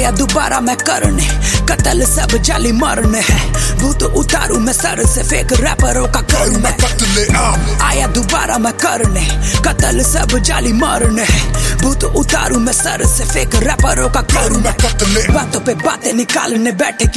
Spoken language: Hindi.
आया दोबारा मैं करने, कत्ल सब जाली मरने हैं, भूत उतारू मैं सर से, फेक रैपरों का करूं मैं आया दोबारा मैं करने, कत्ल सब जाली मरने हैं, भूत उतारू मैं सर से, फेक रैपरों का करूं मैं। बातों पे बातें निकालने बैठे